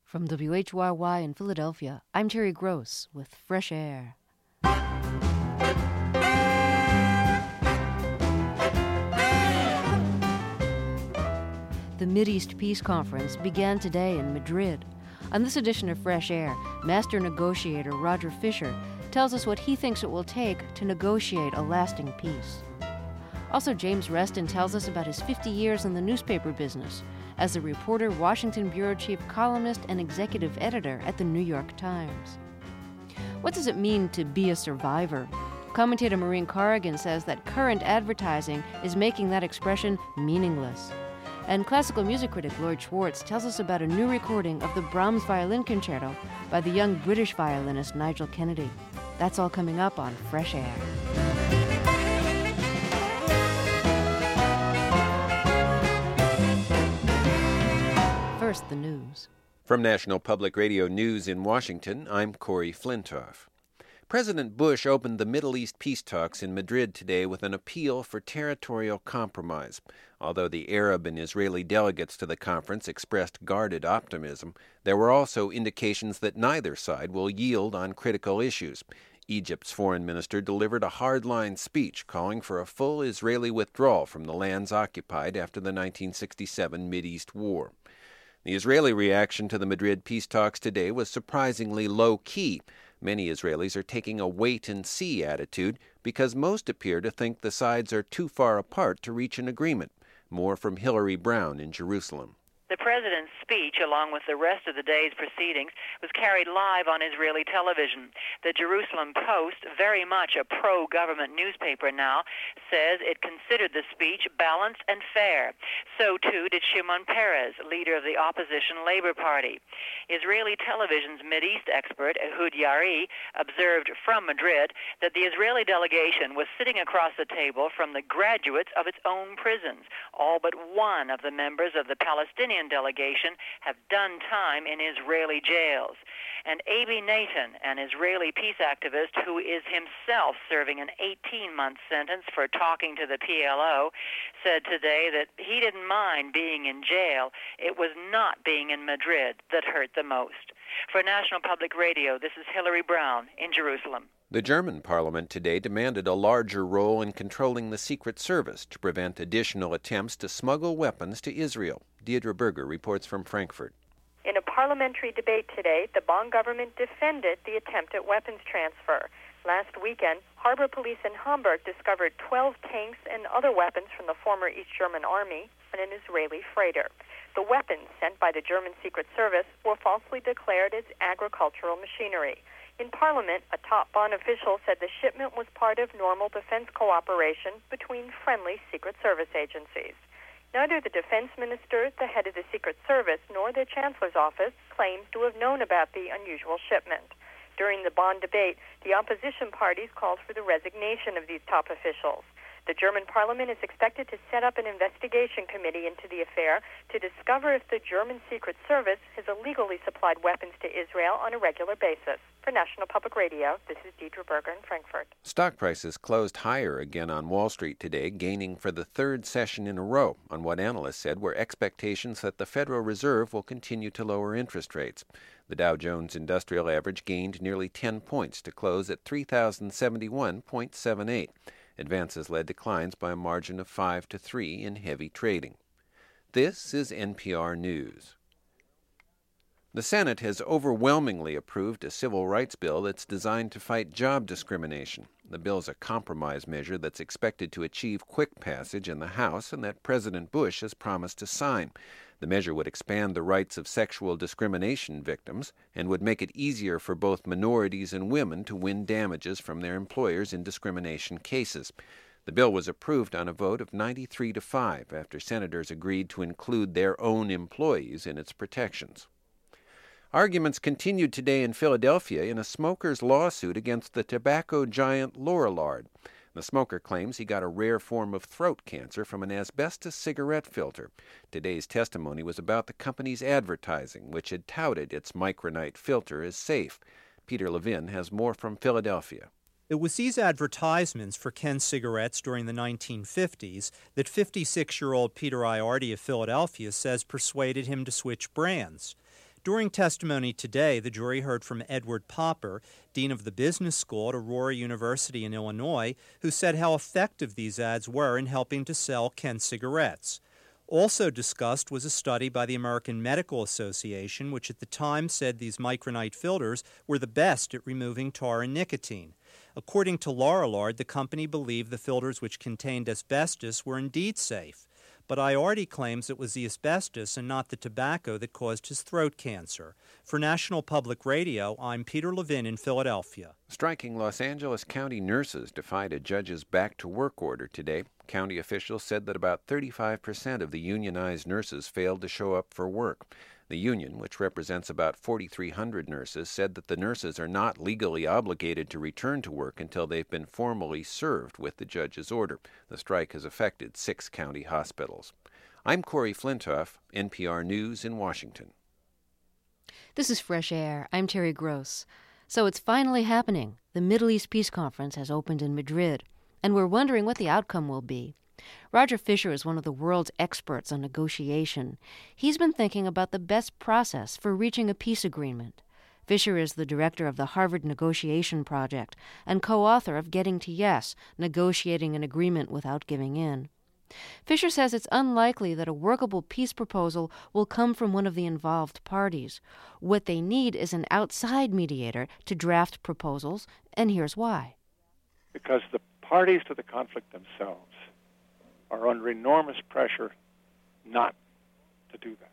From WHYY in Philadelphia, I'm Terry Gross with Fresh Air. The Mideast Peace Conference began today in Madrid. On this edition of Fresh Air, master negotiator Roger Fisher tells us what he thinks it will take to negotiate a lasting peace. Also, James Reston tells us about his 50 years in the newspaper business as a reporter, Washington bureau chief, columnist, and executive editor at the New York Times. What does it mean to be a survivor? Commentator Maureen Corrigan says that current advertising is making that expression meaningless. And classical music critic Lloyd Schwartz tells us about a new recording of the Brahms Violin Concerto by the young British violinist Nigel Kennedy. That's all coming up on Fresh Air. First, the news. From National Public Radio News in Washington, I'm Corey Flintoff. President Bush opened the Middle East peace talks in Madrid today with an appeal for territorial compromise. Although the Arab and Israeli delegates to the conference expressed guarded optimism, there were also indications that neither side will yield on critical issues. Egypt's foreign minister delivered a hardline speech calling for a full Israeli withdrawal from the lands occupied after the 1967 Mideast War. The Israeli reaction to the Madrid peace talks today was surprisingly low-key. Many Israelis are taking a wait-and-see attitude because most appear to think the sides are too far apart to reach an agreement. More from Hillary Brown in Jerusalem. The president's speech, along with the rest of the day's proceedings, was carried live on Israeli television. The Jerusalem Post, very much a pro-government newspaper now, says it considered the speech balanced and fair. So, too, did Shimon Peres, leader of the opposition Labor Party. Israeli television's Mideast expert, Ehud Yari, observed from Madrid that the Israeli delegation was sitting across the table from the graduates of its own prisons. All but one of the members of the Palestinian delegation have done time in Israeli jails. And Abi Nathan, an Israeli peace activist who is himself serving an 18-month sentence for talking to the PLO, said today that he didn't mind being in jail. It was not being in Madrid that hurt the most. For National Public Radio, this is Hillary Brown in Jerusalem. The German parliament today demanded a larger role in controlling the Secret Service to prevent additional attempts to smuggle weapons to Israel. Deirdre Berger reports from Frankfurt. In a parliamentary debate today, the Bonn government defended the attempt at weapons transfer. Last weekend, harbor police in Hamburg discovered 12 tanks and other weapons from the former East German army on an Israeli freighter. The weapons sent by the German Secret Service were falsely declared as agricultural machinery. In Parliament, a top Bonn official said the shipment was part of normal defense cooperation between friendly Secret Service agencies. Neither the defense minister, the head of the Secret Service, nor the Chancellor's office claims to have known about the unusual shipment. During the Bonn debate, the opposition parties called for the resignation of these top officials. The German parliament is expected to set up an investigation committee into the affair to discover if the German Secret Service has illegally supplied weapons to Israel on a regular basis. For National Public Radio, this is Deirdre Berger in Frankfurt. Stock prices closed higher again on Wall Street today, gaining for the third session in a row on what analysts said were expectations that the Federal Reserve will continue to lower interest rates. The Dow Jones Industrial Average gained nearly 10 points to close at 3,071.78. Advances led declines by a margin of 5-3 in heavy trading. This is NPR News. The Senate has overwhelmingly approved a civil rights bill that's designed to fight job discrimination. The bill's a compromise measure that's expected to achieve quick passage in the House and that President Bush has promised to sign. The measure would expand the rights of sexual discrimination victims and would make it easier for both minorities and women to win damages from their employers in discrimination cases. The bill was approved on a vote of 93-5 after senators agreed to include their own employees in its protections. Arguments continued today in Philadelphia in a smoker's lawsuit against the tobacco giant Lorillard. The smoker claims he got a rare form of throat cancer from an asbestos cigarette filter. Today's testimony was about the company's advertising, which had touted its Micronite filter as safe. Peter Levin has more from Philadelphia. It was these advertisements for Ken cigarettes during the 1950s that 56-year-old Peter Iardi of Philadelphia says persuaded him to switch brands. During testimony today, the jury heard from Edward Popper, dean of the business school at Aurora University in Illinois, who said how effective these ads were in helping to sell Ken cigarettes. Also discussed was a study by the American Medical Association, which at the time said these Micronite filters were the best at removing tar and nicotine. According to Lorillard, the company believed the filters which contained asbestos were indeed safe. But Iardi claims it was the asbestos and not the tobacco that caused his throat cancer. For National Public Radio, I'm Peter Levin in Philadelphia. Striking Los Angeles County nurses defied a judge's back-to-work order today. County officials said that about 35% of the unionized nurses failed to show up for work. The union, which represents about 4,300 nurses, said that the nurses are not legally obligated to return to work until they've been formally served with the judge's order. The strike has affected 6 county hospitals. I'm Corey Flintoff, NPR News in Washington. This is Fresh Air. I'm Terry Gross. So it's finally happening. The Middle East Peace Conference has opened in Madrid, and we're wondering what the outcome will be. Roger Fisher is one of the world's experts on negotiation. He's been thinking about the best process for reaching a peace agreement. Fisher is the director of the Harvard Negotiation Project and co-author of Getting to Yes, Negotiating an Agreement Without Giving In. Fisher says it's unlikely that a workable peace proposal will come from one of the involved parties. What they need is an outside mediator to draft proposals, and here's why. Because the parties to the conflict themselves are under enormous pressure not to do that.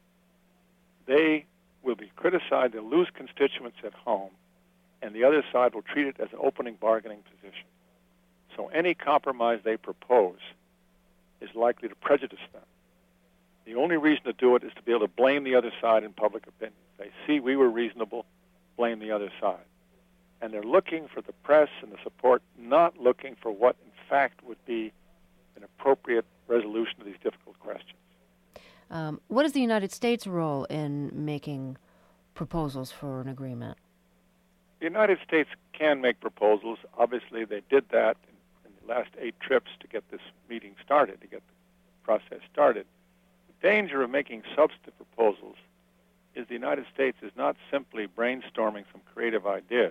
They will be criticized, they'll lose constituents at home, and the other side will treat it as an opening bargaining position. So any compromise they propose is likely to prejudice them. The only reason to do it is to be able to blame the other side in public opinion. They see we were reasonable, blame the other side. And they're looking for the press and the support, not looking for what in fact would be an appropriate resolution to these difficult questions. What is the United States' role in making proposals for an agreement? The United States can make proposals. Obviously, they did that in the last 8 trips to get this meeting started, to get the process started. The danger of making substantive proposals is the United States is not simply brainstorming some creative ideas.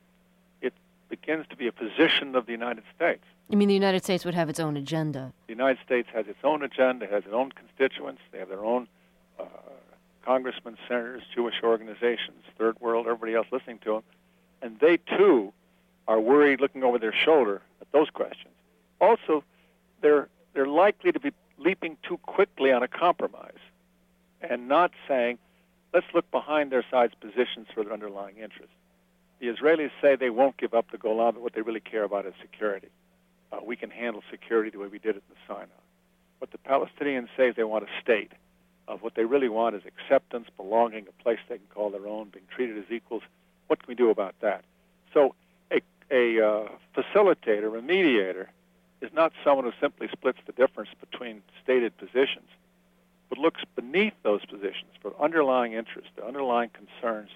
It begins to be a position of the United States. You mean the United States would have its own agenda? The United States has its own agenda, has its own constituents. They have their own congressmen, senators, Jewish organizations, Third World, everybody else listening to them. And they, too, are worried, looking over their shoulder at those questions. Also, they're likely to be leaping too quickly on a compromise and not saying, let's look behind their side's positions for their underlying interests. The Israelis say they won't give up the Golan, but what they really care about is security. We can handle security the way we did it in the Sinai. What the Palestinians say is they want a state. What they really want is acceptance, belonging, a place they can call their own, being treated as equals. What can we do about that? So a facilitator, a mediator, is not someone who simply splits the difference between stated positions, but looks beneath those positions for underlying interests, the underlying concerns.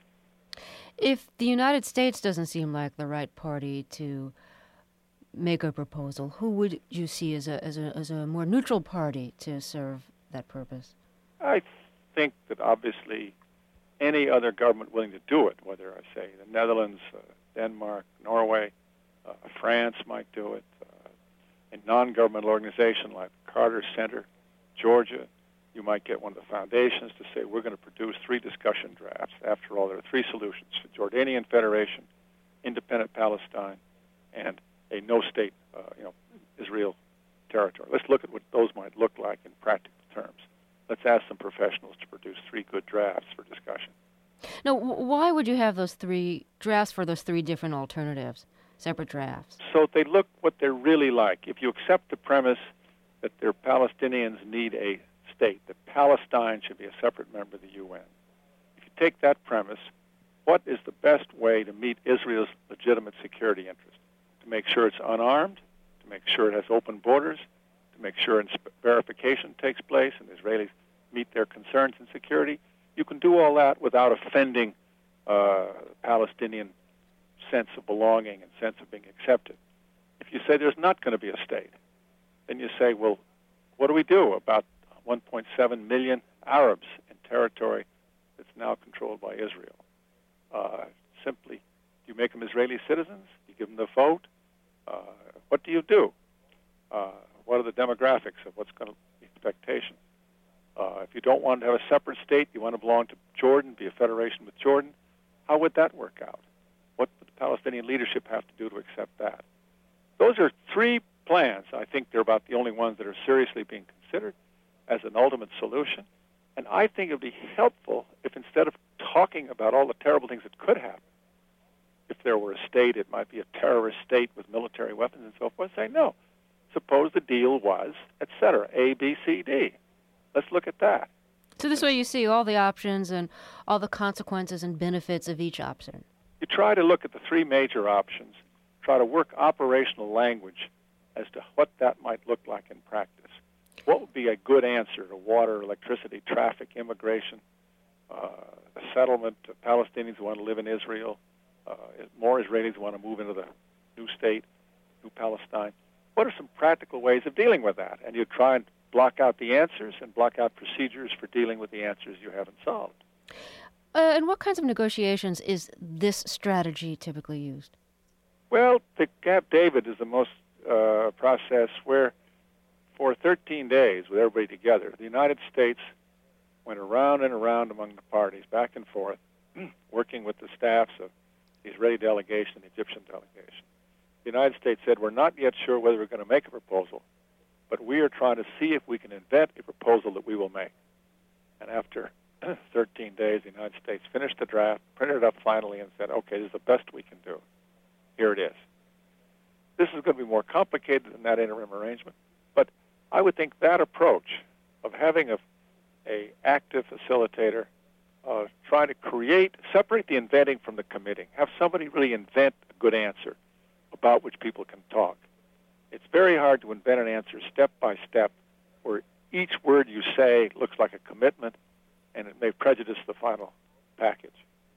If the United States doesn't seem like the right party to make a proposal, who would you see as a more neutral party to serve that purpose? I think that obviously any other government willing to do it, whether I say the Netherlands, Denmark, Norway, France might do it, a non-governmental organization like the Carter Center, Georgia, you might get one of the foundations to say we're going to produce 3 discussion drafts. After all, there are 3 solutions: the Jordanian Federation, independent Palestine, and a no-state, Israel territory. Let's look at what those might look like in practical terms. Let's ask some professionals to produce 3 good drafts for discussion. Now, why would you have those 3 drafts for those 3 different alternatives, separate drafts? So they look what they're really like. If you accept the premise that their Palestinians need a state, that Palestine should be a separate member of the UN, if you take that premise, what is the best way to meet Israel's legitimate security interest? To make sure it's unarmed, to make sure it has open borders, to make sure verification takes place and the Israelis meet their concerns in security. You can do all that without offending Palestinian sense of belonging and sense of being accepted. If you say there's not going to be a state, then you say, well, what do we do about 1.7 million Arabs in territory that's that's now controlled by Israel. Simply, do you make them Israeli citizens? Do you give them the vote? What do you do? What are the demographics of what's going to be expectation? If you don't want to have a separate state, you want to belong to Jordan, be a federation with Jordan, how would that work out? What would the Palestinian leadership have to do to accept that? Those are three plans. I think they're about the only ones that are seriously being considered as an ultimate solution. And I think it would be helpful if instead of talking about all the terrible things that could happen, if there were a state, it might be a terrorist state with military weapons and so forth, say, no, suppose the deal was, et cetera, A, B, C, D. Let's look at that. So this way you see all the options and all the consequences and benefits of each option. You try to look at the three major options, try to work operational language as to what that might look like in practice. What would be a good answer to water, electricity, traffic, immigration, the settlement of Palestinians who want to live in Israel, more Israelis who want to move into the new state, New Palestine? What are some practical ways of dealing with that? And you try and block out the answers and block out procedures for dealing with the answers you haven't solved. And what kinds of negotiations is this strategy typically used? Well, the Camp David is the most process where for 13 days with everybody together, the United States went around and around among the parties, back and forth, working with the staffs of the Israeli delegation and the Egyptian delegation. The United States said, we're not yet sure whether we're going to make a proposal, but we are trying to see if we can invent a proposal that we will make. And after 13 days, the United States finished the draft, printed it up finally, and said, okay, this is the best we can do. Here it is. This is going to be more complicated than that interim arrangement, but I would think that approach of having a active facilitator, trying to separate the inventing from the committing, have somebody really invent a good answer about which people can talk. It's very hard to invent an answer step by step where each word you say looks like a commitment and it may prejudice the final package.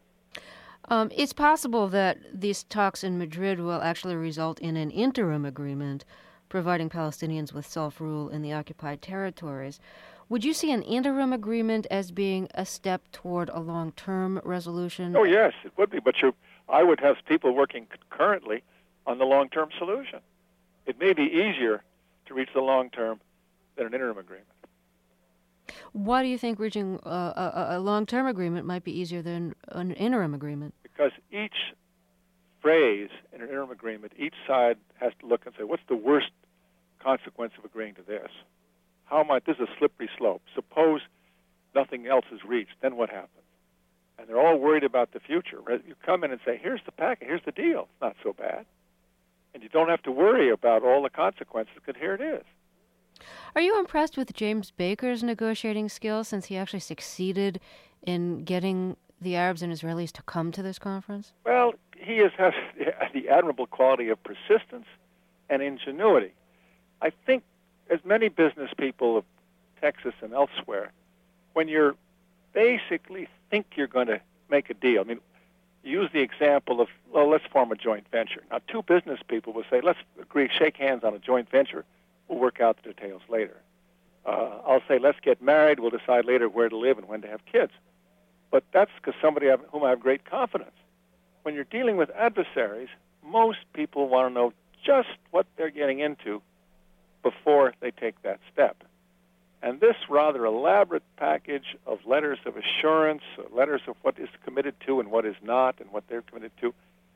It's possible that these talks in Madrid will actually result in an interim agreement providing Palestinians with self-rule in the occupied territories. Would you see an interim agreement as being a step toward a long-term resolution? Oh, yes, it would be. But I would have people working concurrently on the long-term solution. It may be easier to reach the long-term than an interim agreement. Why do you think reaching a long-term agreement might be easier than an interim agreement? Because each phrase in an interim agreement, each side has to look and say, what's the worst consequence of agreeing to this? This is a slippery slope. Suppose nothing else is reached, then what happens? And they're all worried about the future. You come in and say, here's the packet, here's the deal. It's not so bad. And you don't have to worry about all the consequences, because here it is. Are you impressed with James Baker's negotiating skills since he actually succeeded in getting the Arabs and Israelis to come to this conference? Well, he has the admirable quality of persistence and ingenuity. I think, as many business people of Texas and elsewhere, when you're basically think you're going to make a deal, I mean, use the example of, well, let's form a joint venture. Now, two business people will say, let's agree, shake hands on a joint venture. We'll work out the details later. I'll say, let's get married. We'll decide later where to live and when to have kids. But that's because somebody whom I have great confidence. When you're dealing with adversaries, most people want to know just what they're getting into before they take that step. And this rather elaborate package of letters of assurance, letters of what is committed to and what is not and what they're committed to,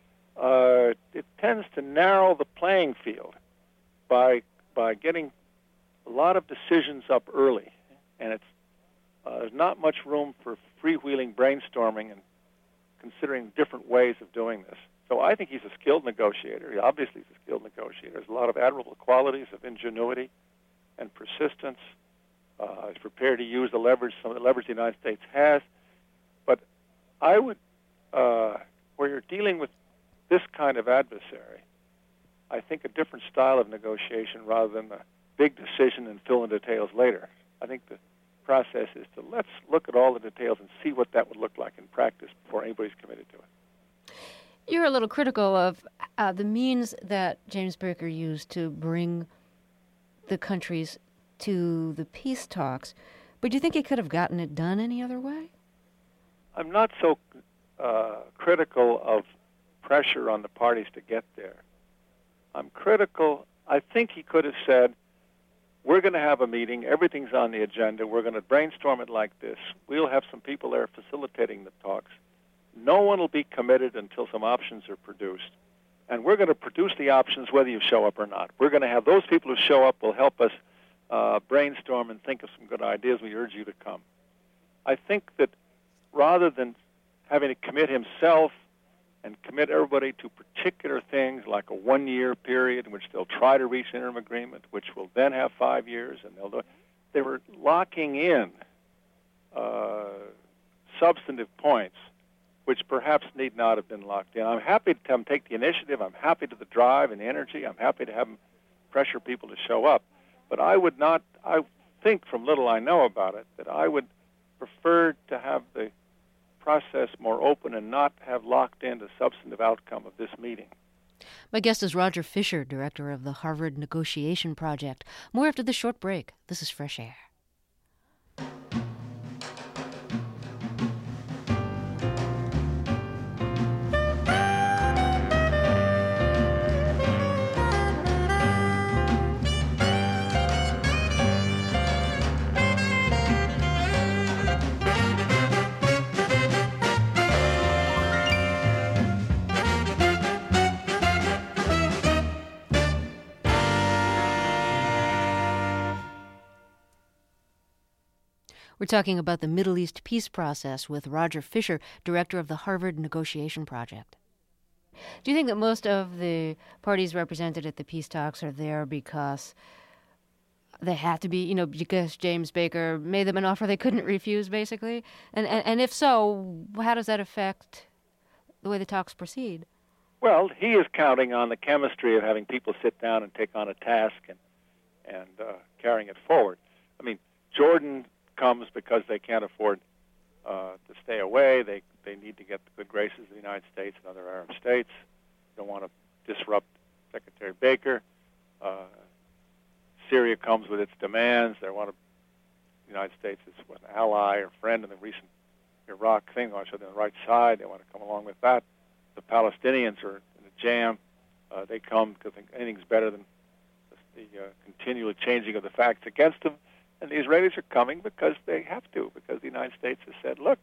it tends to narrow the playing field by getting a lot of decisions up early. And there's not much room for freewheeling brainstorming and considering different ways of doing this. So I think he's a skilled negotiator. He obviously is a skilled negotiator. There's a lot of admirable qualities of ingenuity and persistence. He's prepared to use some of the leverage the United States has. But I would, where you're dealing with this kind of adversary, I think a different style of negotiation rather than the big decision and fill in details later. I think the process is to let's look at all the details and see what that would look like in practice before anybody's committed to it. You're a little critical of the means that James Baker used to bring the countries to the peace talks, but do you think he could have gotten it done any other way? I'm not so critical of pressure on the parties to get there. I'm critical. I think he could have said, we're going to have a meeting. Everything's on the agenda. We're going to brainstorm it like this. We'll have some people there facilitating the talks. No one will be committed until some options are produced. And we're going to produce the options whether you show up or not. We're going to have those people who show up will help us brainstorm and think of some good ideas. We urge you to come. I think that rather than having to commit himself and commit everybody to particular things like a one-year period in which they'll try to reach an interim agreement, which will then have 5 years, and they were locking in substantive points which perhaps need not have been locked in. I'm happy to have them take the initiative. I'm happy to the drive and the energy. I'm happy to have them pressure people to show up. But I think from little I know about it, that I would prefer to have the process more open and not have locked in the substantive outcome of this meeting. My guest is Roger Fisher, director of the Harvard Negotiation Project. More after this short break. This is Fresh Air. We're talking about the Middle East peace process with Roger Fisher, director of the Harvard Negotiation Project. Do you think that most of the parties represented at the peace talks are there because they had to be, because James Baker made them an offer they couldn't refuse, basically? And if so, how does that affect the way the talks proceed? Well, he is counting on the chemistry of having people sit down and take on a task and carrying it forward. I mean, Jordan comes because they can't afford to stay away. They need to get the good graces of the United States and other Arab states. They don't want to disrupt Secretary Baker. Syria comes with its demands. They want the United States as an ally or friend in the recent Iraq thing. They want to show them the right side. They want to come along with that. The Palestinians are in a jam. They come because anything's better than the continual changing of the facts against them. And the Israelis are coming because they have to, because the United States has said, look,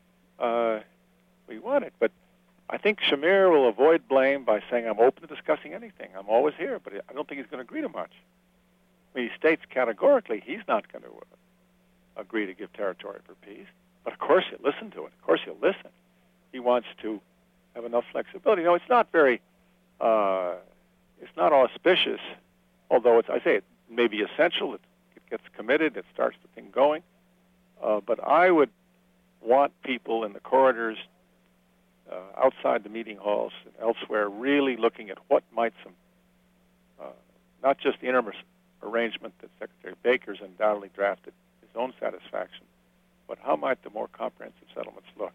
we want it. But I think Shamir will avoid blame by saying, I'm open to discussing anything. I'm always here, but I don't think he's going to agree to much. I mean, he states categorically he's not going to agree to give territory for peace. But of course he'll listen to it. Of course he'll listen. He wants to have enough flexibility. It's not very, it's not auspicious, although it may be essential. It gets committed, it starts the thing going. But I would want people in the corridors, outside the meeting halls and elsewhere, really looking at what might not just the interim arrangement that Secretary Baker's undoubtedly drafted his own satisfaction, but how might the more comprehensive settlements look?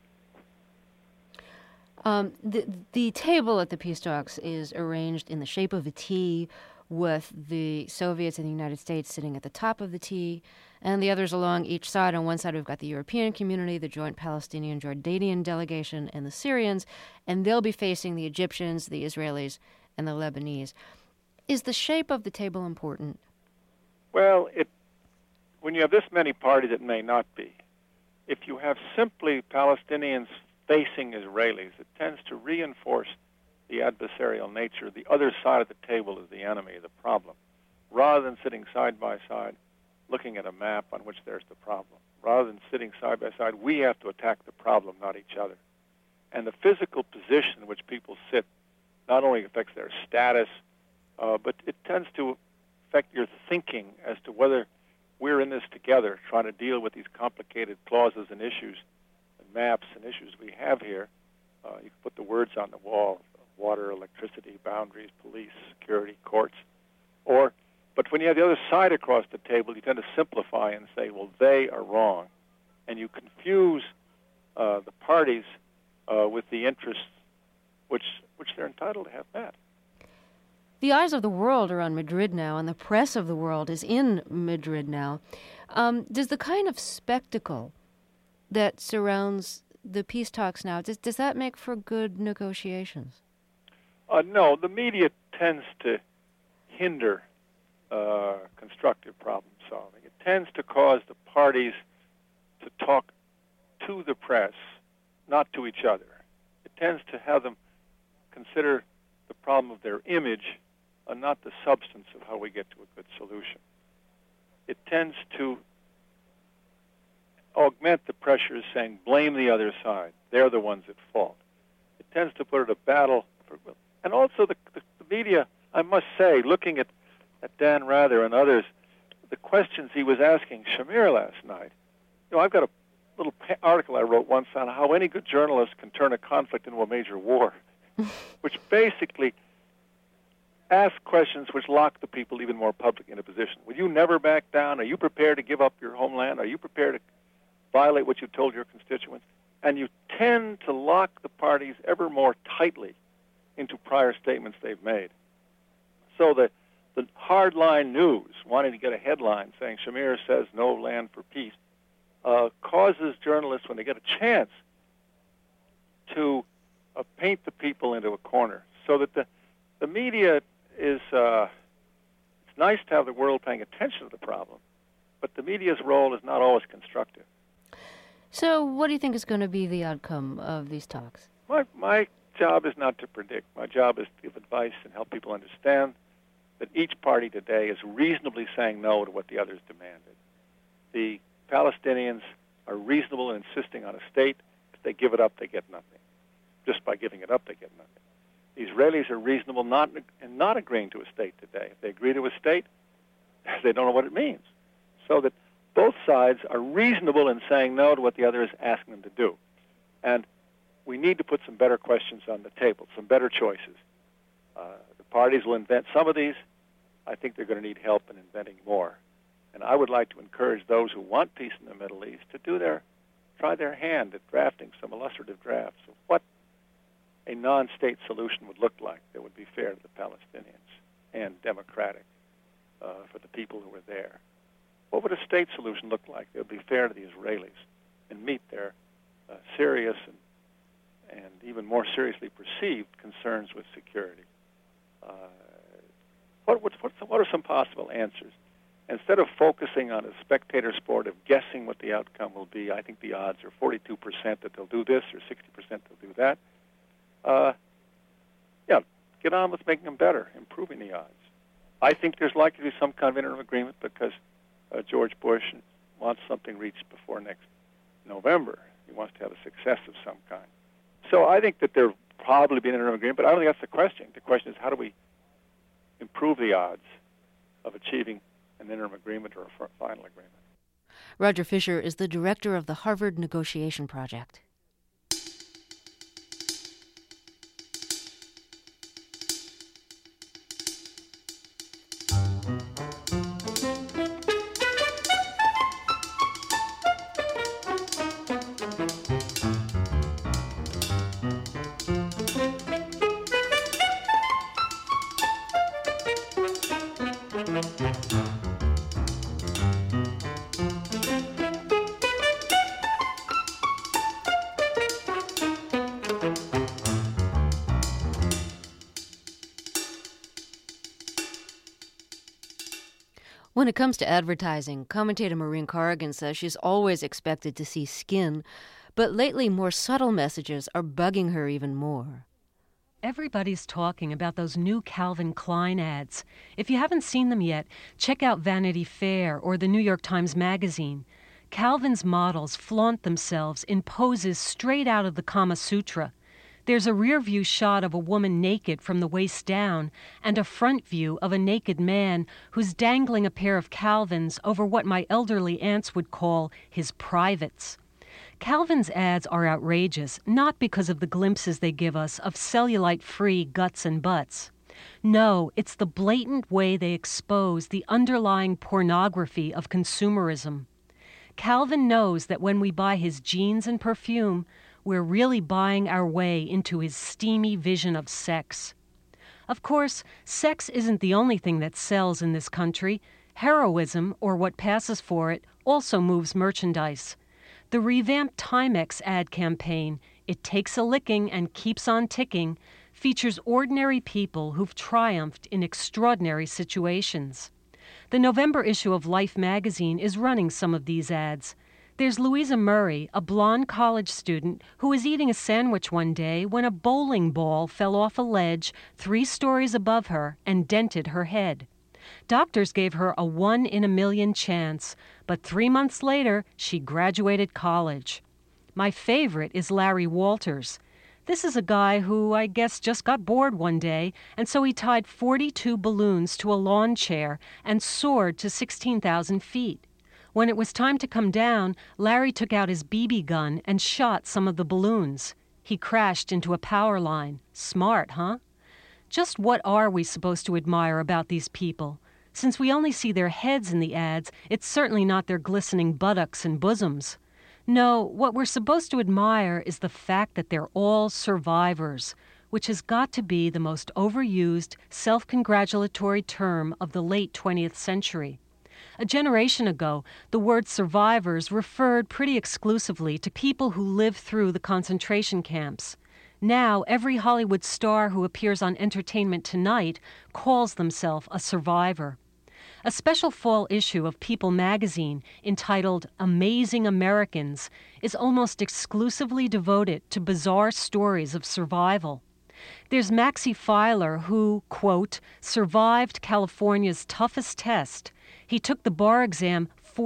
The table at the peace talks is arranged in the shape of a T, with the Soviets and the United States sitting at the top of the T, and the others along each side. On one side, we've got the European community, the joint Palestinian-Jordanian delegation, and the Syrians, and they'll be facing the Egyptians, the Israelis, and the Lebanese. Is the shape of the table important? Well, when you have this many parties, it may not be. If you have simply Palestinians facing Israelis, it tends to reinforce the adversarial nature. The other side of the table is the enemy, the problem. Rather than sitting side by side, looking at a map on which there's the problem. Rather than sitting side by side, we have to attack the problem, not each other. And the physical position in which people sit not only affects their status, but it tends to affect your thinking as to whether we're in this together, trying to deal with these complicated clauses and issues and maps and issues we have here. You can put the words on the wall: water, electricity, boundaries, police, security, courts. But when you have the other side across the table, you tend to simplify and say, well, they are wrong. And you confuse the parties with the interests which they're entitled to have met. The eyes of the world are on Madrid now, and the press of the world is in Madrid now. Does the kind of spectacle that surrounds the peace talks now, does that make for good negotiations? No, the media tends to hinder constructive problem solving. It tends to cause the parties to talk to the press, not to each other. It tends to have them consider the problem of their image and not the substance of how we get to a good solution. It tends to augment the pressures saying, blame the other side. They're the ones at fault. It tends to put it a battle. And also the media, I must say, looking at Dan Rather and others, the questions he was asking Shamir last night. I've got a little article I wrote once on how any good journalist can turn a conflict into a major war, which basically ask questions which lock the people even more publicly in a position. Will you never back down? Are you prepared to give up your homeland? Are you prepared to violate what you told your constituents? And you tend to lock the parties ever more tightly into prior statements they've made. So the hardline news, wanting to get a headline saying Shamir says no land for peace, causes journalists, when they get a chance, to paint the people into a corner. So that the media is, it's nice to have the world paying attention to the problem, but the media's role is not always constructive. So what do you think is going to be the outcome of these talks? My job is not to predict. My job is to give advice and help people understand that each party today is reasonably saying no to what the others demanded. The Palestinians are reasonable in insisting on a state. If they give it up, they get nothing. Just by giving it up, they get nothing. The Israelis are reasonable in not agreeing to a state today. If they agree to a state, they don't know what it means. So that both sides are reasonable in saying no to what the other is asking them to do. And we need to put some better questions on the table, some better choices. The parties will invent some of these. I think they're going to need help in inventing more. And I would like to encourage those who want peace in the Middle East to try their hand at drafting some illustrative drafts of what a non-state solution would look like that would be fair to the Palestinians and democratic for the people who are there. What would a state solution look like that would be fair to the Israelis and meet their serious and even more seriously perceived concerns with security? What are some possible answers? Instead of focusing on a spectator sport of guessing what the outcome will be, I think the odds are 42% that they'll do this or 60% they'll do that. Get on with making them better, improving the odds. I think there's likely to be some kind of interim agreement because George Bush wants something reached before next November. He wants to have a success of some kind. So I think that there'll probably be an interim agreement, but I don't think that's the question. The question is, how do we improve the odds of achieving an interim agreement or a final agreement? Roger Fisher is the director of the Harvard Negotiation Project. When it comes to advertising, commentator Maureen Corrigan says she's always expected to see skin, but lately more subtle messages are bugging her even more. Everybody's talking about those new Calvin Klein ads. If you haven't seen them yet, check out Vanity Fair or the New York Times Magazine. Calvin's models flaunt themselves in poses straight out of the Kama Sutra. There's a rear view shot of a woman naked from the waist down and a front view of a naked man who's dangling a pair of Calvins over what my elderly aunts would call his privates. Calvin's ads are outrageous, not because of the glimpses they give us of cellulite-free guts and butts. No, it's the blatant way they expose the underlying pornography of consumerism. Calvin knows that when we buy his jeans and perfume, we're really buying our way into his steamy vision of sex. Of course, sex isn't the only thing that sells in this country. Heroism, or what passes for it, also moves merchandise. The revamped Timex ad campaign, It Takes a Licking and Keeps on Ticking, features ordinary people who've triumphed in extraordinary situations. The November issue of Life magazine is running some of these ads. There's Louisa Murray, a blonde college student who was eating a sandwich one day when a bowling ball fell off a ledge 3 stories above her and dented her head. Doctors gave her a 1 in a million chance, but 3 months later, she graduated college. My favorite is Larry Walters. This is a guy who, I guess, just got bored one day, and so he tied 42 balloons to a lawn chair and soared to 16,000 feet. When it was time to come down, Larry took out his BB gun and shot some of the balloons. He crashed into a power line. Smart, huh? Just what are we supposed to admire about these people? Since we only see their heads in the ads, it's certainly not their glistening buttocks and bosoms. No, what we're supposed to admire is the fact that they're all survivors, which has got to be the most overused, self-congratulatory term of the late 20th century. A generation ago, the word survivors referred pretty exclusively to people who lived through the concentration camps. Now, every Hollywood star who appears on Entertainment Tonight calls themselves a survivor. A special fall issue of People magazine, entitled Amazing Americans, is almost exclusively devoted to bizarre stories of survival. There's Maxie Filer, who, quote, survived California's toughest test. He took the bar exam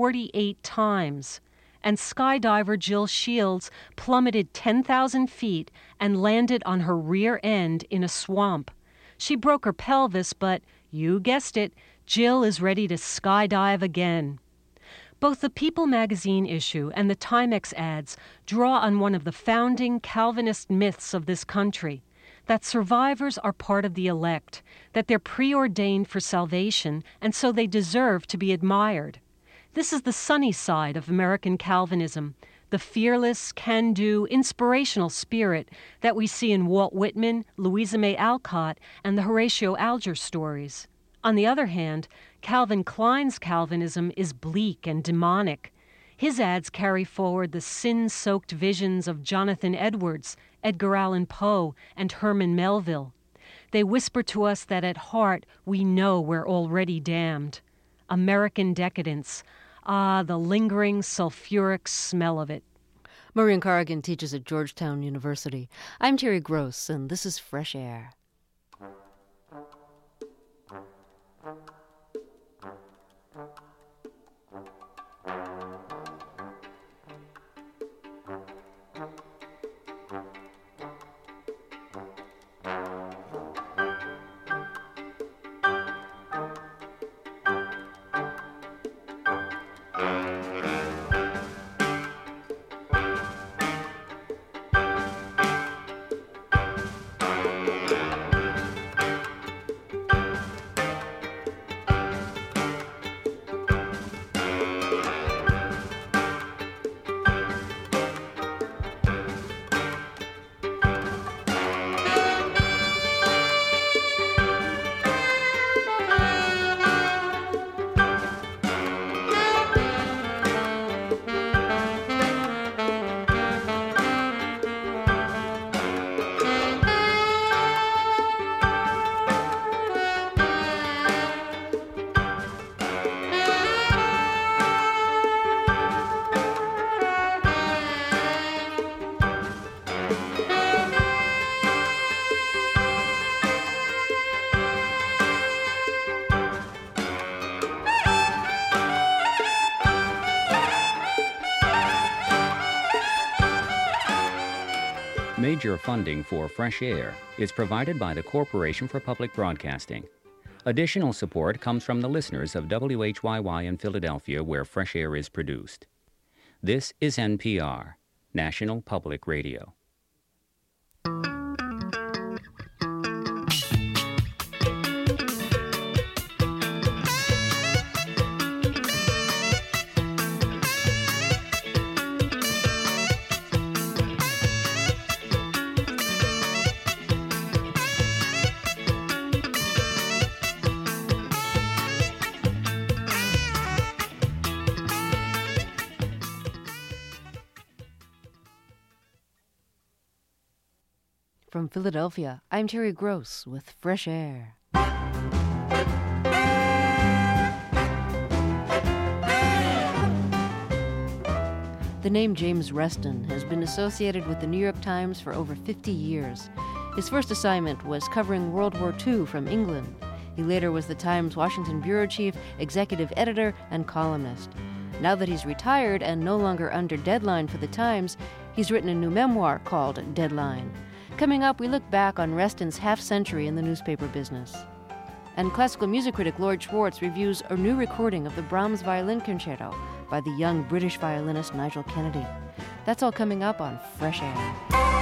48 times. And skydiver Jill Shields plummeted 10,000 feet and landed on her rear end in a swamp. She broke her pelvis, but, you guessed it, Jill is ready to skydive again. Both the People magazine issue and the Timex ads draw on one of the founding Calvinist myths of this country, that survivors are part of the elect, that they're preordained for salvation, and so they deserve to be admired. This is the sunny side of American Calvinism, the fearless, can-do, inspirational spirit that we see in Walt Whitman, Louisa May Alcott, and the Horatio Alger stories. On the other hand, Calvin Klein's Calvinism is bleak and demonic. His ads carry forward the sin-soaked visions of Jonathan Edwards, Edgar Allan Poe, and Herman Melville. They whisper to us that at heart we know we're already damned. American decadence. Ah, the lingering sulfuric smell of it. Maureen Corrigan teaches at Georgetown University. I'm Terry Gross, and this is Fresh Air. Major funding for Fresh Air is provided by the Corporation for Public Broadcasting. Additional support comes from the listeners of WHYY in Philadelphia, where Fresh Air is produced. This is NPR, National Public Radio. From Philadelphia, I'm Terry Gross with Fresh Air. The name James Reston has been associated with the New York Times for over 50 years. His first assignment was covering World War II from England. He later was the Times Washington bureau chief, executive editor, and columnist. Now that he's retired and no longer under deadline for the Times, he's written a new memoir called Deadline. Coming up, we look back on Reston's half-century in the newspaper business. And classical music critic Lloyd Schwartz reviews a new recording of the Brahms Violin Concerto by the young British violinist Nigel Kennedy. That's all coming up on Fresh Air.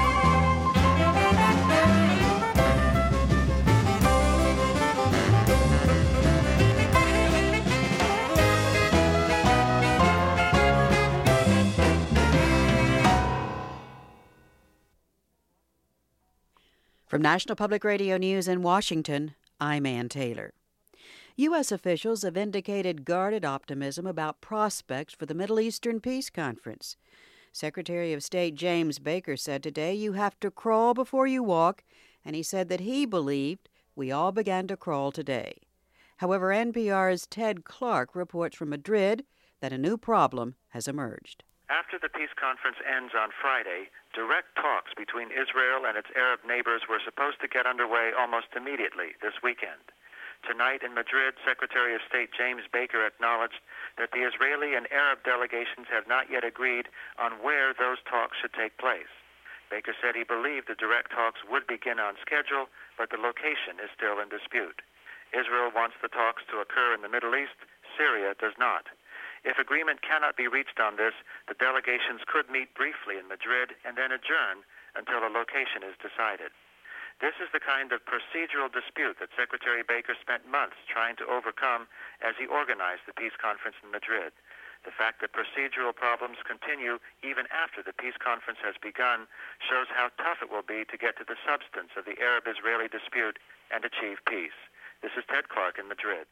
From National Public Radio News in Washington, I'm Ann Taylor. U.S. officials have indicated guarded optimism about prospects for the Middle Eastern Peace Conference. Secretary of State James Baker said today, "You have to crawl before you walk," and he said that he believed we all began to crawl today. However, NPR's Ted Clark reports from Madrid that a new problem has emerged. After the peace conference ends on Friday, direct talks between Israel and its Arab neighbors were supposed to get underway almost immediately this weekend. Tonight in Madrid, Secretary of State James Baker acknowledged that the Israeli and Arab delegations have not yet agreed on where those talks should take place. Baker said he believed the direct talks would begin on schedule, but the location is still in dispute. Israel wants the talks to occur in the Middle East. Syria does not. If agreement cannot be reached on this, the delegations could meet briefly in Madrid and then adjourn until a location is decided. This is the kind of procedural dispute that Secretary Baker spent months trying to overcome as he organized the peace conference in Madrid. The fact that procedural problems continue even after the peace conference has begun shows how tough it will be to get to the substance of the Arab-Israeli dispute and achieve peace. This is Ted Clark in Madrid.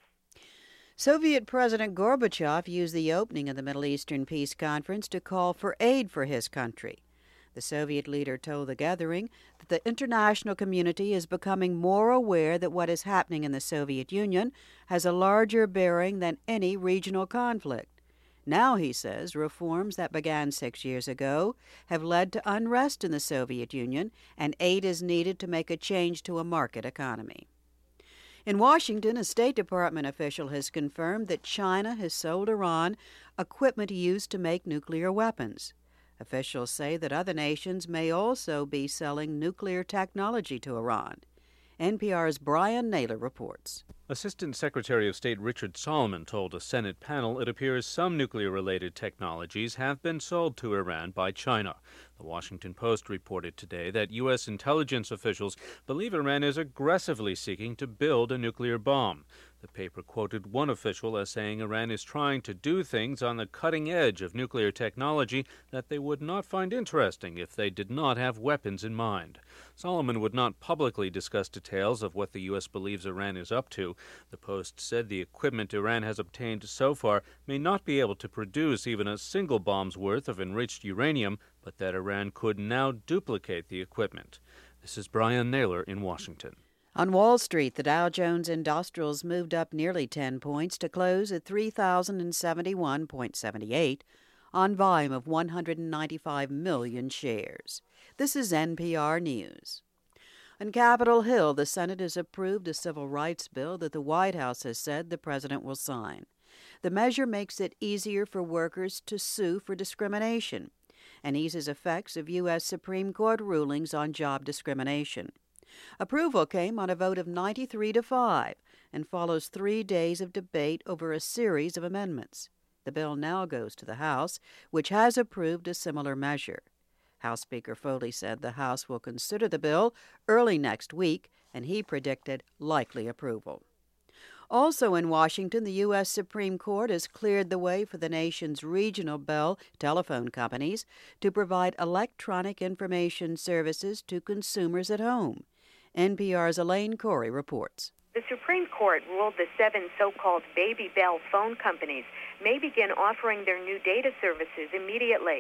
Soviet President Gorbachev used the opening of the Middle Eastern Peace Conference to call for aid for his country. The Soviet leader told the gathering that the international community is becoming more aware that what is happening in the Soviet Union has a larger bearing than any regional conflict. Now, he says, reforms that began 6 years ago have led to unrest in the Soviet Union, and aid is needed to make a change to a market economy. In Washington, a State Department official has confirmed that China has sold Iran equipment used to make nuclear weapons. Officials say that other nations may also be selling nuclear technology to Iran. NPR's Brian Naylor reports. Assistant Secretary of State Richard Solomon told a Senate panel it appears some nuclear-related technologies have been sold to Iran by China. The Washington Post reported today that U.S. intelligence officials believe Iran is aggressively seeking to build a nuclear bomb. The paper quoted one official as saying Iran is trying to do things on the cutting edge of nuclear technology that they would not find interesting if they did not have weapons in mind. Solomon would not publicly discuss details of what the U.S. believes Iran is up to. The Post said the equipment Iran has obtained so far may not be able to produce even a single bomb's worth of enriched uranium, but that Iran could now duplicate the equipment. This is Brian Naylor in Washington. On Wall Street, the Dow Jones Industrials moved up nearly 10 points to close at 3,071.78 on volume of 195 million shares. This is NPR News. On Capitol Hill, the Senate has approved a civil rights bill that the White House has said the president will sign. The measure makes it easier for workers to sue for discrimination and eases effects of U.S. Supreme Court rulings on job discrimination. Approval came on a vote of 93-5 and follows 3 days of debate over a series of amendments. The bill now goes to the House, which has approved a similar measure. House Speaker Foley said the House will consider the bill early next week, and he predicted likely approval. Also in Washington, the U.S. Supreme Court has cleared the way for the nation's regional Bell telephone companies to provide electronic information services to consumers at home. NPR's Elaine Corey reports. The Supreme Court ruled the 7 so-called Baby Bell phone companies may begin offering their new data services immediately.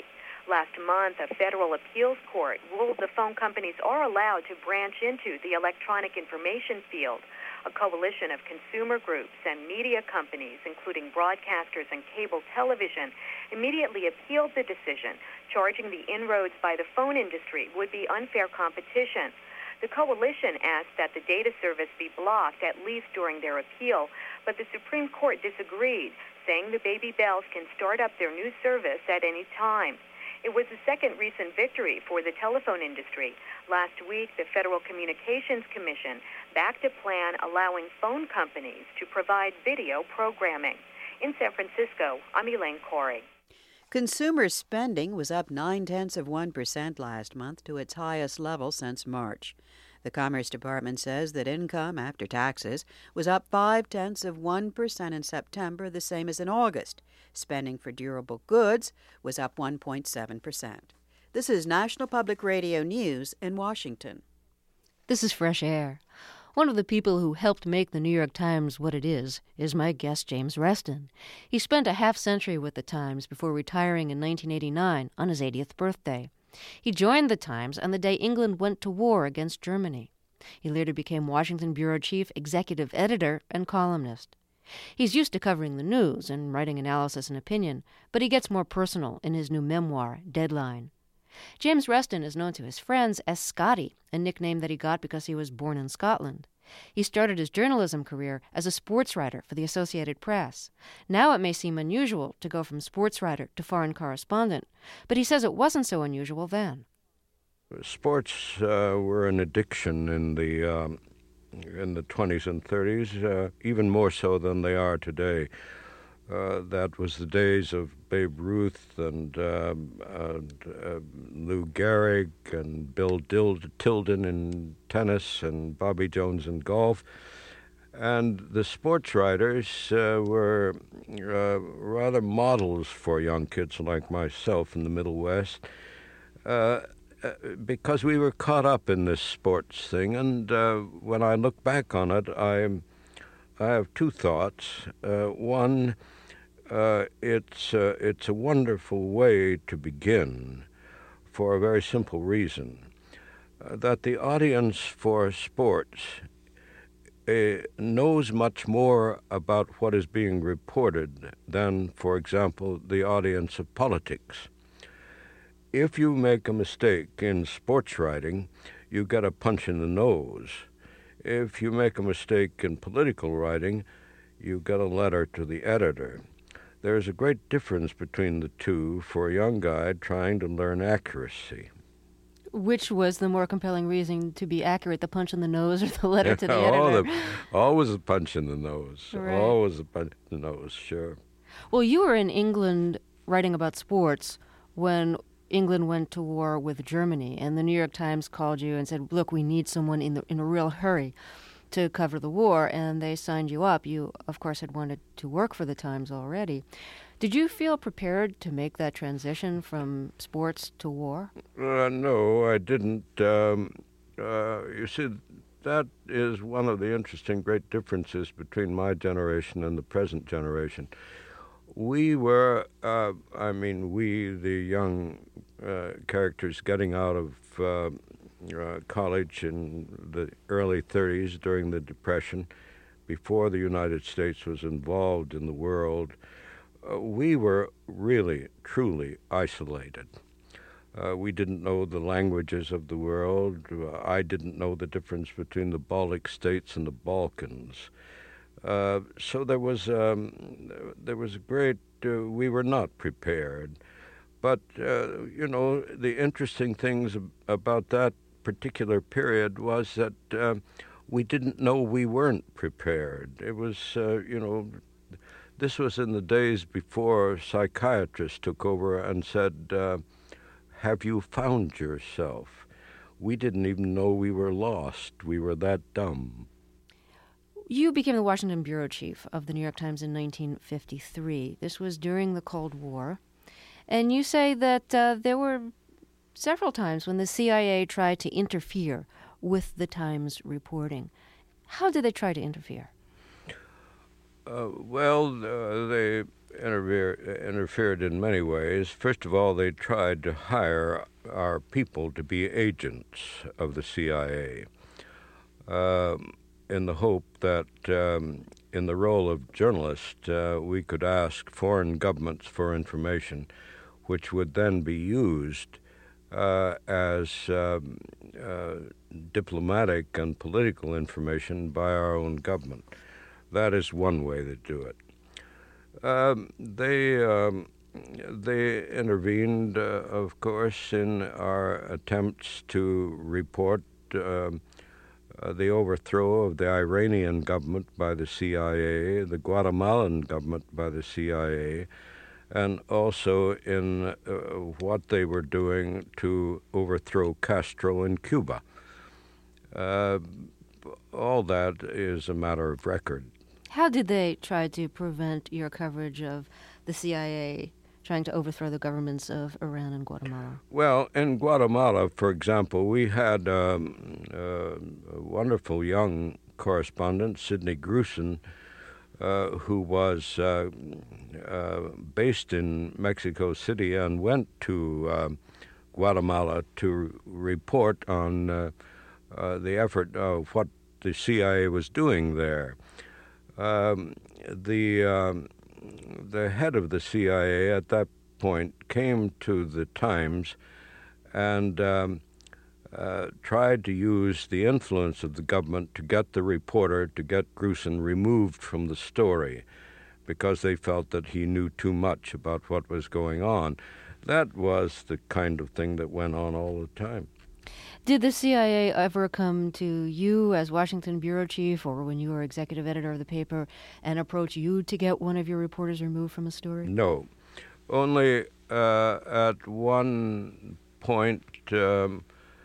Last month, a federal appeals court ruled the phone companies are allowed to branch into the electronic information field. A coalition of consumer groups and media companies, including broadcasters and cable television, immediately appealed the decision, charging the inroads by the phone industry would be unfair competition. The coalition asked that the data service be blocked, at least during their appeal, but the Supreme Court disagreed, saying the Baby Bells can start up their new service at any time. It was the second recent victory for the telephone industry. Last week, the Federal Communications Commission backed a plan allowing phone companies to provide video programming. In San Francisco, I'm Elaine Corey. Consumer spending was up 0.9% last month to its highest level since March. The Commerce Department says that income after taxes was up 0.5% in September, the same as in August. Spending for durable goods was up 1.7%. This is National Public Radio News in Washington. This is Fresh Air. One of the people who helped make the New York Times what it is my guest, James Reston. He spent a half-century with the Times before retiring in 1989 on his 80th birthday. He joined the Times on the day England went to war against Germany. He later became Washington bureau chief, executive editor, and columnist. He's used to covering the news and writing analysis and opinion, but he gets more personal in his new memoir, Deadline. James Reston is known to his friends as Scotty, a nickname that he got because he was born in Scotland. He started his journalism career as a sports writer for the Associated Press. Now it may seem unusual to go from sports writer to foreign correspondent, but he says it wasn't so unusual then. Sports were an addiction in the 20s and 30s, even more so than they are today. That was the days of Babe Ruth and Lou Gehrig and Bill Tilden in tennis and Bobby Jones in golf. And the sports writers were rather models for young kids like myself in the Middle West because we were caught up in this sports thing. And when I look back on it, I have two thoughts. One, it's a wonderful way to begin for a very simple reason, that the audience for sports knows much more about what is being reported than, for example, the audience of politics. If you make a mistake in sports writing, you get a punch in the nose. If you make a mistake in political writing, you get a letter to the editor. There's a great difference between the two for a young guy trying to learn accuracy. Which was the more compelling reason to be accurate, the punch in the nose or the letter to the editor? Always a punch in the nose. Right. Always a punch in the nose, sure. Well, you were in England writing about sports when England went to war with Germany, and the New York Times called you and said, look, we need someone in a real hurry to cover the war, and they signed you up. You, of course, had wanted to work for the Times already. Did you feel prepared to make that transition from sports to war? No, I didn't. You see, that is one of the interesting great differences between my generation and the present generation. We were, we, the young characters getting out of college in the early 30s during the Depression, before the United States was involved in the world, we were really, truly isolated. We didn't know the languages of the world. I didn't know the difference between the Baltic states and the Balkans. So there was a great, we were not prepared. But, the interesting things about that particular period was that we didn't know we weren't prepared. It was, this was in the days before psychiatrists took over and said, have you found yourself? We didn't even know we were lost. We were that dumb. You became the Washington bureau chief of the New York Times in 1953. This was during the Cold War. And you say that there were several times when the CIA tried to interfere with the Times reporting. How did they try to interfere? They interfered in many ways. First of all, they tried to hire our people to be agents of the CIA in the hope that in the role of journalist, we could ask foreign governments for information, which would then be used as diplomatic and political information by our own government. That is one way to do it. They intervened, of course, in our attempts to report the overthrow of the Iranian government by the CIA, the Guatemalan government by the CIA, and also in what they were doing to overthrow Castro in Cuba. All that is a matter of record. How did they try to prevent your coverage of the CIA trying to overthrow the governments of Iran and Guatemala? Well, in Guatemala, for example, we had a wonderful young correspondent, Sidney Grusin, who was based in Mexico City and went to Guatemala to report on the effort of what the CIA was doing there. The head of the CIA at that point came to the Times and tried to use the influence of the government to get the reporter, to get Grusin removed from the story, because they felt that he knew too much about what was going on. That was the kind of thing that went on all the time. Did the CIA ever come to you as Washington bureau chief or when you were executive editor of the paper and approach you to get one of your reporters removed from a story? No. Only at one point during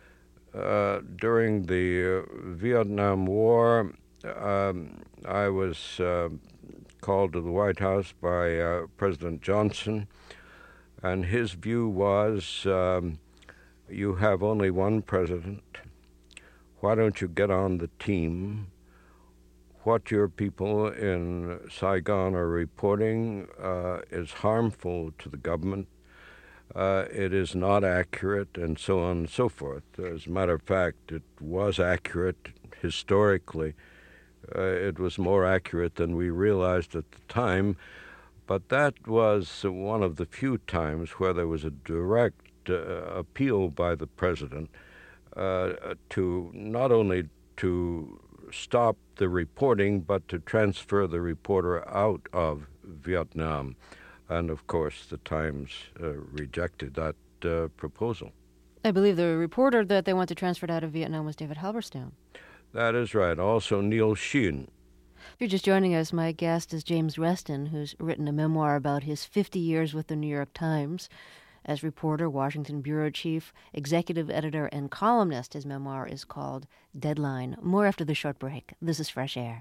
the Vietnam War, I was called to the White House by President Johnson, and his view was, you have only one president. Why don't you get on the team? What your people in Saigon are reporting is harmful to the government. It is not accurate, and so on and so forth. As a matter of fact, it was accurate historically. It was more accurate than we realized at the time, but that was one of the few times where there was a direct appeal by the president to not only to stop the reporting, but to transfer the reporter out of Vietnam. And, of course, the Times rejected that proposal. I believe the reporter that they want to transfer out of Vietnam was David Halberstam. That is right. Also Neil Sheehan. If you're just joining us, my guest is James Reston, who's written a memoir about his 50 years with the New York Times. As reporter, Washington bureau chief, executive editor, and columnist, his memoir is called Deadline. More after the short break. This is Fresh Air.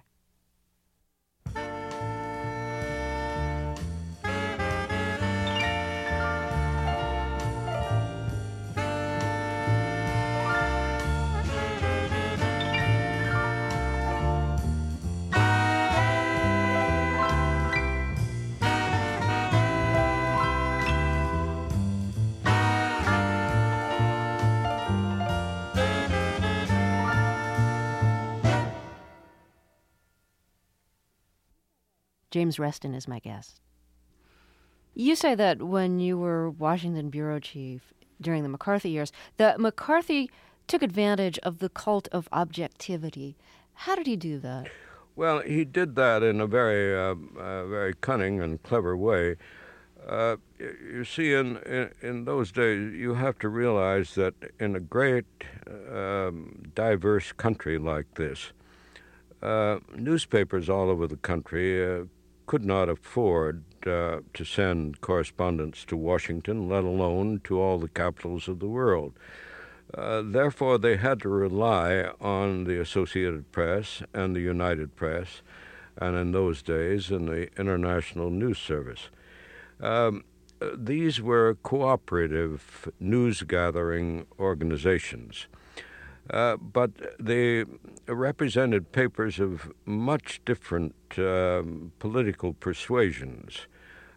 James Reston is my guest. You say that when you were Washington bureau chief during the McCarthy years, that McCarthy took advantage of the cult of objectivity. How did he do that? Well, he did that in a very cunning and clever way. You see, in those days, you have to realize that in a great, diverse country like this, newspapers all over the country could not afford to send correspondents to Washington, let alone to all the capitals of the world. Therefore, they had to rely on the Associated Press and the United Press, and in those days, in the International News Service. These were cooperative news-gathering organizations. But they represented papers of much different political persuasions.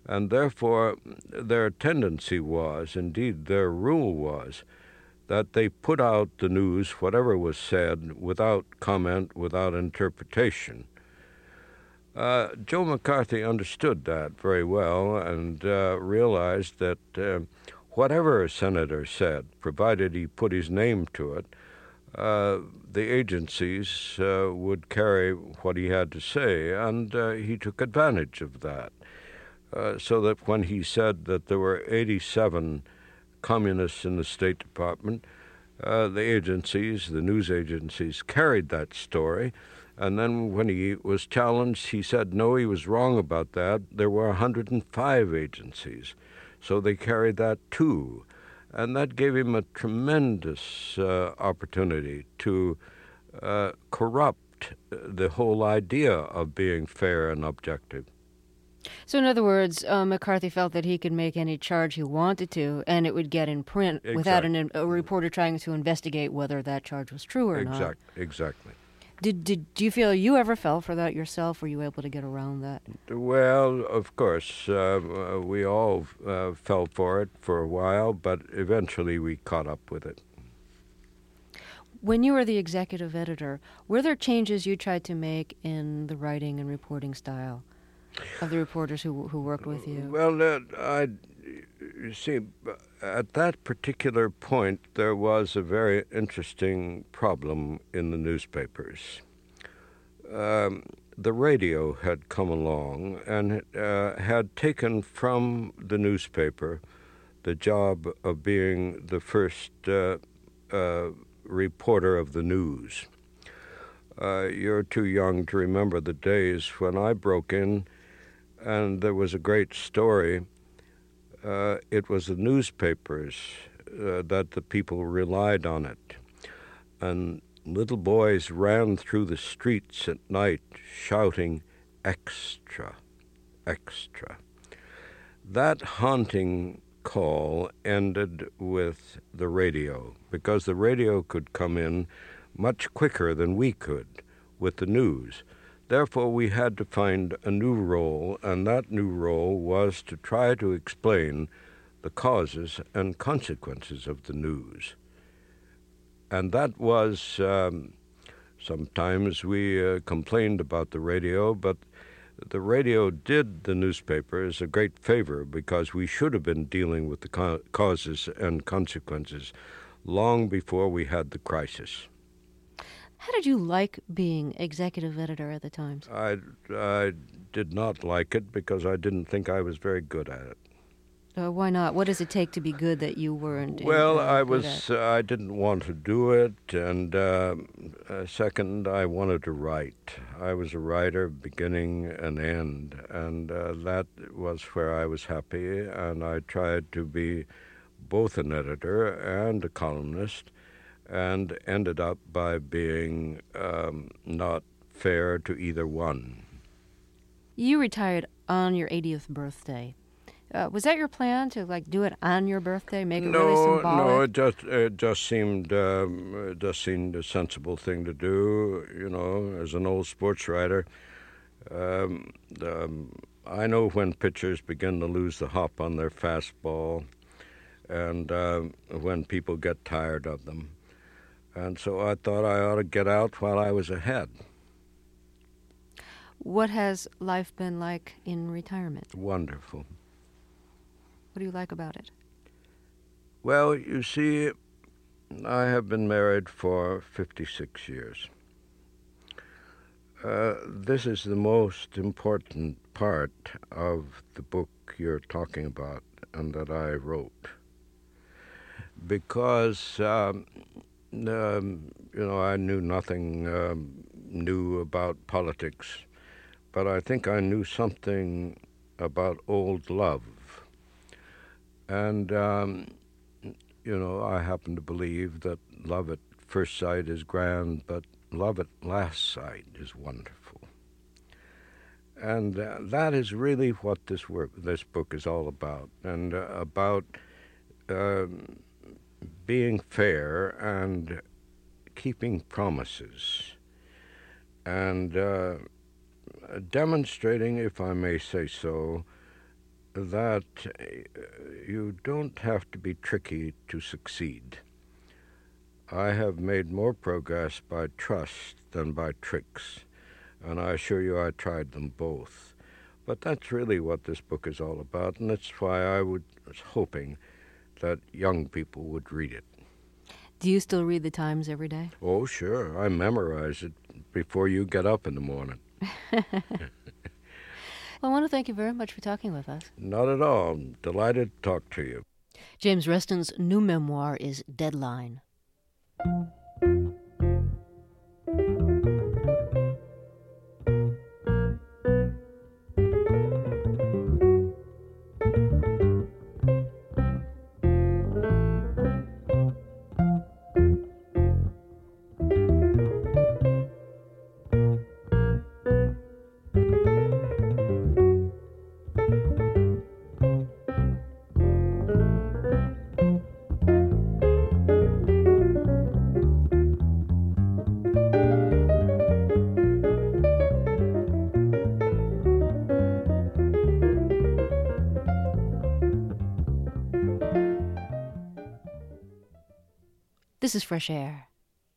And therefore, their tendency was, indeed their rule was, that they put out the news, whatever was said, without comment, without interpretation. Joe McCarthy understood that very well and realized that whatever a senator said, provided he put his name to it, the agencies would carry what he had to say, and he took advantage of that. So that when he said that there were 87 communists in the State Department, the agencies, the news agencies, carried that story. And then when he was challenged, he said, no, he was wrong about that. There were 105 agencies. So they carried that too. And that gave him a tremendous opportunity to corrupt the whole idea of being fair and objective. So in other words, McCarthy felt that he could make any charge he wanted to, and it would get in print without a reporter trying to investigate whether that charge was true or not. Exactly. Do you feel you ever fell for that yourself? Were you able to get around that? Well, of course, we all fell for it for a while, but eventually we caught up with it. When you were the executive editor, were there changes you tried to make in the writing and reporting style of the reporters who worked with you? Well, you see, at that particular point, there was a very interesting problem in the newspapers. The radio had come along and had taken from the newspaper the job of being the first reporter of the news. You're too young to remember the days when I broke in and there was a great story. It was the newspapers that the people relied on it. And little boys ran through the streets at night shouting, "Extra, extra." That haunting call ended with the radio, because the radio could come in much quicker than we could with the news. Therefore, we had to find a new role, and that new role was to try to explain the causes and consequences of the news. And that was, sometimes we complained about the radio, but the radio did the newspapers a great favor, because we should have been dealing with the causes and consequences long before we had the crisis. How did you like being executive editor at the Times? I did not like it because I didn't think I was very good at it. Why not? What does it take to be good that you weren't? Well, I didn't want to do it, and second, I wanted to write. I was a writer beginning and end, and that was where I was happy, and I tried to be both an editor and a columnist, and ended up by being not fair to either one. You retired on your 80th birthday. Was that your plan to do it on your birthday, make it really symbolic? No, it just seemed a sensible thing to do. You know, as an old sports writer, I know when pitchers begin to lose the hop on their fastball, and when people get tired of them. And so I thought I ought to get out while I was ahead. What has life been like in retirement? Wonderful. What do you like about it? Well, you see, I have been married for 56 years. This is the most important part of the book you're talking about and that I wrote. Because, I knew nothing new about politics, but I think I knew something about old love. And, I happen to believe that love at first sight is grand, but love at last sight is wonderful. And that is really what this book is all about, and about being fair and keeping promises, and demonstrating, if I may say so, that you don't have to be tricky to succeed. I have made more progress by trust than by tricks, and I assure you I tried them both. But that's really what this book is all about, and that's why I was hoping that young people would read it. Do you still read the Times every day? Oh, sure. I memorize it before you get up in the morning. Well, I want to thank you very much for talking with us. Not at all. I'm delighted to talk to you. James Reston's new memoir is Deadline. This is Fresh Air.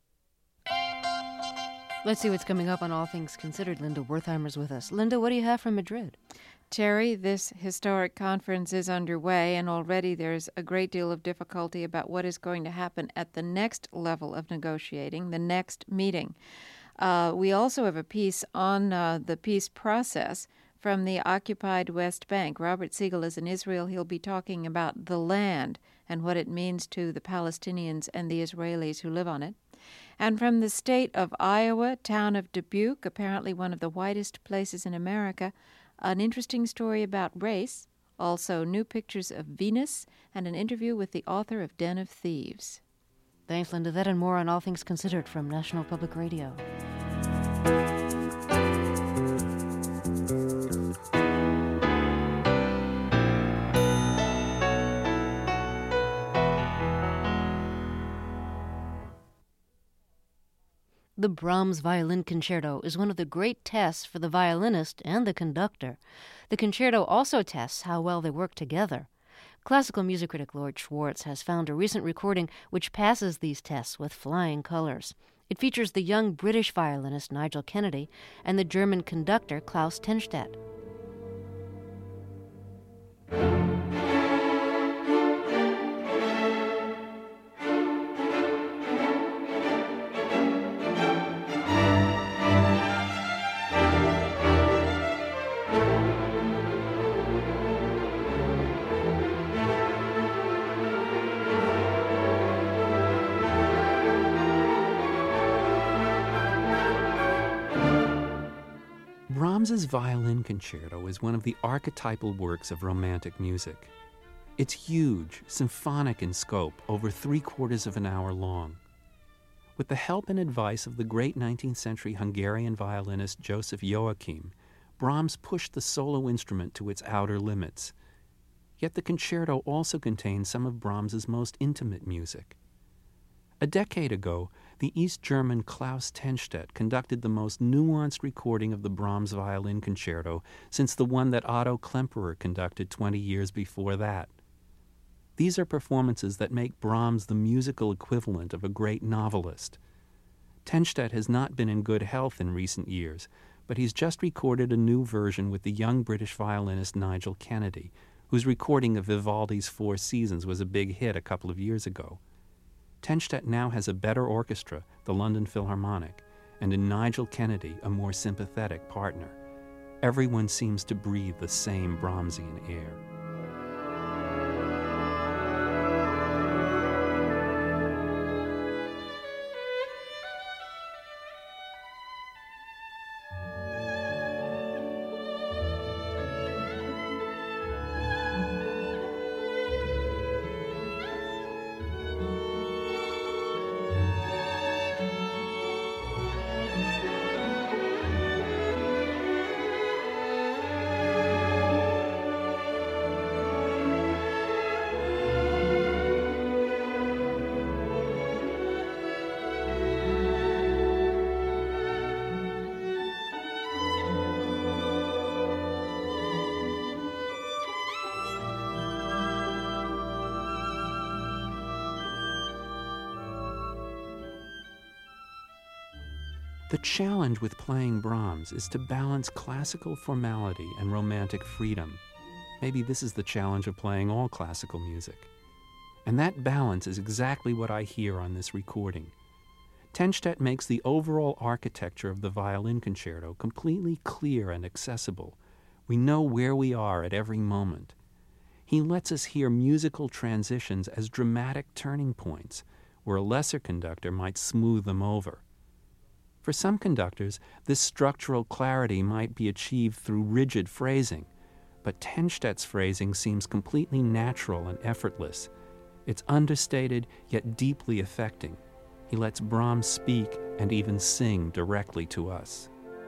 Let's see what's coming up on All Things Considered. Linda Wertheimer's with us. Linda, what do you have from Madrid? Terry, this historic conference is underway, and already there's a great deal of difficulty about what is going to happen at the next level of negotiating, the next meeting. We also have a piece on the peace process from the occupied West Bank. Robert Siegel is in Israel. He'll be talking about the land and what it means to the Palestinians and the Israelis who live on it. And from the state of Iowa, town of Dubuque, apparently one of the whitest places in America, an interesting story about race, also new pictures of Venus, and an interview with the author of Den of Thieves. Thanks, Linda. That and more on All Things Considered from National Public Radio. The Brahms Violin Concerto is one of the great tests for the violinist and the conductor. The concerto also tests how well they work together. Classical music critic Lord Schwartz has found a recent recording which passes these tests with flying colors. It features the young British violinist Nigel Kennedy and the German conductor Klaus Tenstedt. Brahms's Violin Concerto is one of the archetypal works of Romantic music. It's huge, symphonic in scope, over 3/4 of an hour long. With the help and advice of the great 19th century Hungarian violinist Joseph Joachim, Brahms pushed the solo instrument to its outer limits. Yet the concerto also contains some of Brahms's most intimate music. A decade ago, the East German Klaus Tenstedt conducted the most nuanced recording of the Brahms Violin Concerto since the one that Otto Klemperer conducted 20 years before that. These are performances that make Brahms the musical equivalent of a great novelist. Tenstedt has not been in good health in recent years, but he's just recorded a new version with the young British violinist Nigel Kennedy, whose recording of Vivaldi's Four Seasons was a big hit a couple of years ago. Tenstedt now has a better orchestra, the London Philharmonic, and in Nigel Kennedy, a more sympathetic partner. Everyone seems to breathe the same Brahmsian air. The challenge with playing Brahms is to balance classical formality and romantic freedom. Maybe this is the challenge of playing all classical music. And that balance is exactly what I hear on this recording. Tenstedt makes the overall architecture of the violin concerto completely clear and accessible. We know where we are at every moment. He lets us hear musical transitions as dramatic turning points, where a lesser conductor might smooth them over. For some conductors, this structural clarity might be achieved through rigid phrasing, but Tenstedt's phrasing seems completely natural and effortless. It's understated, yet deeply affecting. He lets Brahms speak and even sing directly to us.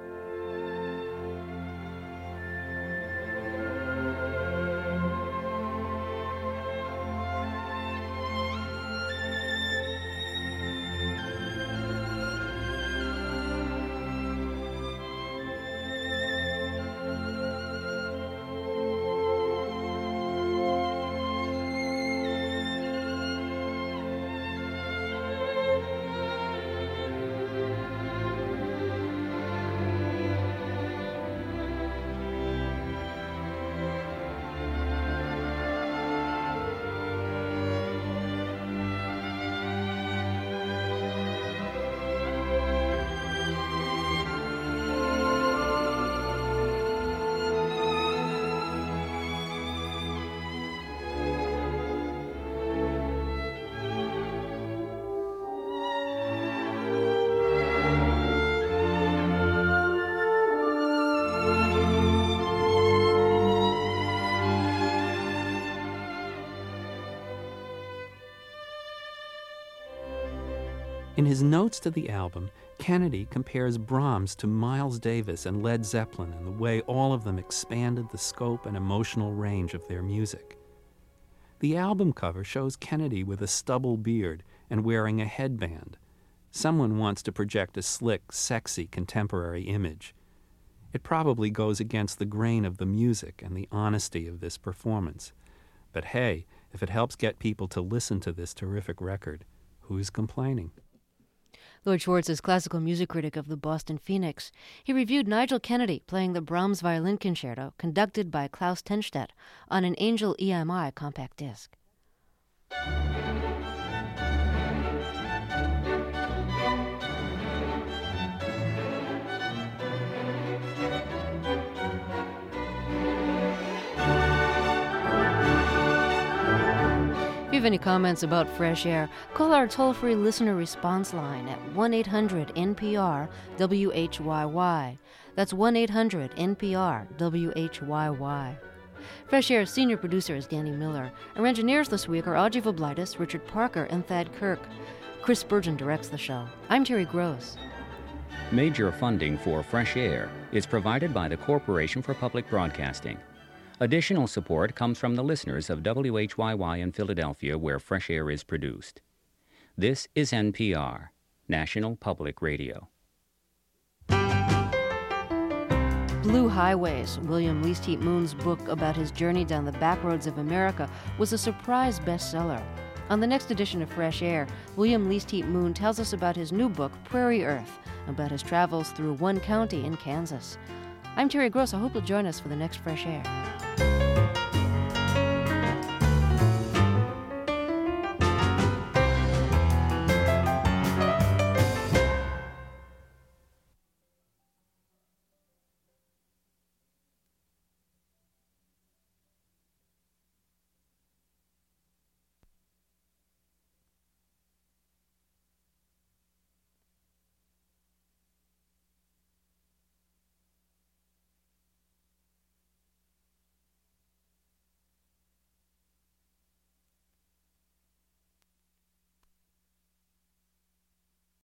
In his notes to the album, Kennedy compares Brahms to Miles Davis and Led Zeppelin in the way all of them expanded the scope and emotional range of their music. The album cover shows Kennedy with a stubble beard and wearing a headband. Someone wants to project a slick, sexy, contemporary image. It probably goes against the grain of the music and the honesty of this performance. But hey, if it helps get people to listen to this terrific record, who's complaining? Lloyd Schwartz is classical music critic of the Boston Phoenix. He reviewed Nigel Kennedy playing the Brahms Violin Concerto, conducted by Klaus Tenstedt, on an Angel EMI compact disc. If you have any comments about Fresh Air, call our toll-free listener response line at 1-800-NPR-WHYY. That's 1-800-NPR-WHYY. Fresh Air's senior producer is Danny Miller. Our engineers this week are Audrey Voblitis, Richard Parker, and Thad Kirk. Chris Spurgeon directs the show. I'm Terry Gross. Major funding for Fresh Air is provided by the Corporation for Public Broadcasting. Additional support comes from the listeners of WHYY in Philadelphia, where Fresh Air is produced. This is NPR, National Public Radio. Blue Highways, William Least-Heat Moon's book about his journey down the back roads of America, was a surprise bestseller. On the next edition of Fresh Air, William Least-Heat Moon tells us about his new book, Prairie Earth, about his travels through one county in Kansas. I'm Terry Gross. I hope you'll join us for the next Fresh Air.